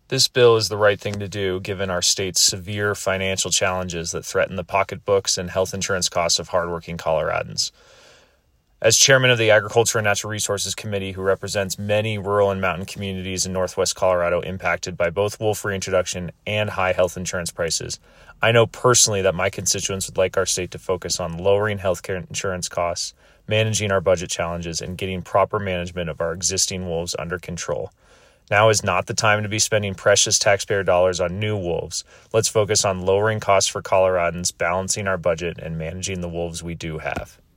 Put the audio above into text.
This bill is the right thing to do given our state's severe financial challenges that threaten the pocketbooks and health insurance costs of hardworking Coloradans. As chairman of the Agriculture and Natural Resources Committee, who represents many rural and mountain communities in northwest Colorado impacted by both wolf reintroduction and high health insurance prices, I know personally that my constituents would like our state to focus on lowering healthcare insurance costs, managing our budget challenges, and getting proper management of our existing wolves under control. Now is not the time to be spending precious taxpayer dollars on new wolves. Let's focus on lowering costs for Coloradans, balancing our budget, and managing the wolves we do have.